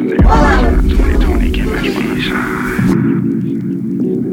2020 can't match my shine.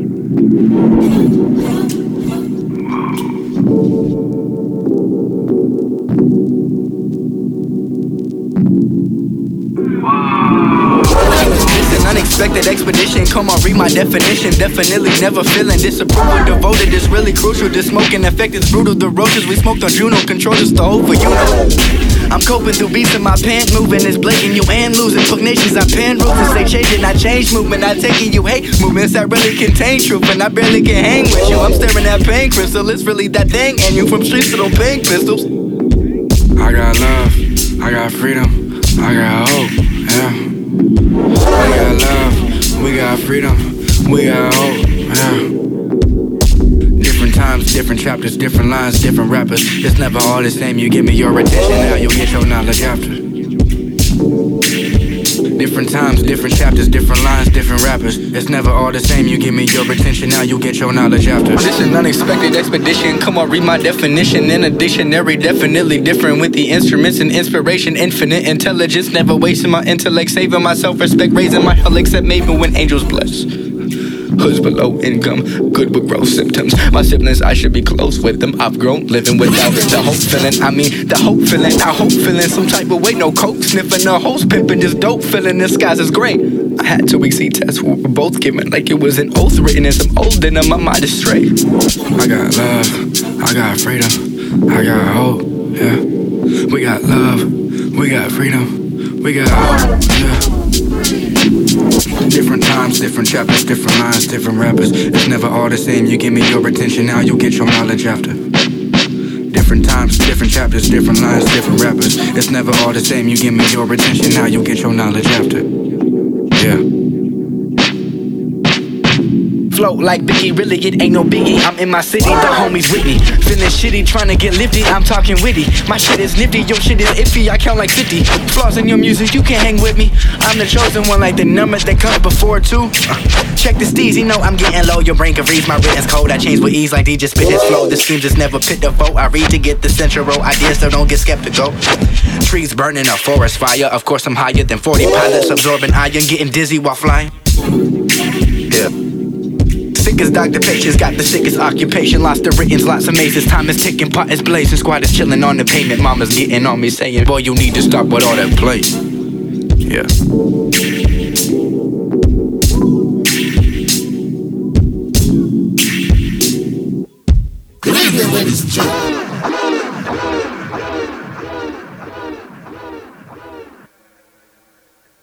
It's an unexpected expedition. Come on, read my definition. Definitely never feeling disapproval. Devoted is really crucial. The smoking effect is brutal. The roaches we smoked on Juno control us to over you know. I'm coping through beats in my pants, moving is blaking you and losing. Pugnacious, I pen rules and say changing. I change movement, I taking you hate movements that really contain truth, and I barely can hang with you. I'm staring at pain crystal, it's really that dang, and you from streets to those pink pistols. I got love, I got freedom, I got hope, yeah. We got love, we got freedom, we got hope, yeah. Different times, different chapters, different lines, different rappers. It's never all the same, you give me your attention, now you'll get your knowledge after. Different times, different chapters, different lines, different rappers. It's never all the same, you give me your attention, now you get your knowledge after. This is an unexpected expedition, come on read my definition. In a dictionary, definitely different with the instruments and inspiration. Infinite intelligence, never wasting my intellect. Saving my self-respect, raising my hell except maybe when angels bless. Hoods below income, good with growth symptoms. My siblings, I should be close with them. I've grown living without the hope feeling. I mean, the hope feeling, I hope feeling some type of way. No coke sniffing, the host pimping, this dope feeling. The skies is great. I had 2 weeks test we were both given, like it was an oath written in some old and my mind is straight. I got love, I got freedom, I got hope, yeah. We got love, we got freedom, we got hope, yeah. Different times, different chapters, different lines, different rappers. It's never all the same, you give me your attention, now you get your knowledge after. Different times, different chapters, different lines, different rappers. It's never all the same, you give me your attention, now you get your knowledge after. Yeah. Float like Biggie, really it ain't no biggie. I'm in my city, the homies with me. Feeling shitty, trying to get lifted, I'm talking witty. My shit is nifty, your shit is iffy, I count like 50. Flaws in your music, you can't hang with me. I'm the chosen one like the numbers that come before 2. Check the steez, you know I'm getting low. Your brain can freeze, my written's cold. I change with ease like DJ spit his flow. The schemes just never pit the vote. I read to get the central ideas, so don't get skeptical. Trees burning, a forest fire. Of course I'm higher than 40 pilots, absorbing iron, getting dizzy while flying. Yeah. Sickest doctor patients, got the sickest occupation. Lost the writtens, lots of mazes. Time is ticking, pot is blazing. Squad is chilling on the pavement. Mama's getting on me saying, boy, you need to stop with all that play. Yeah. Ladies and gentlemen.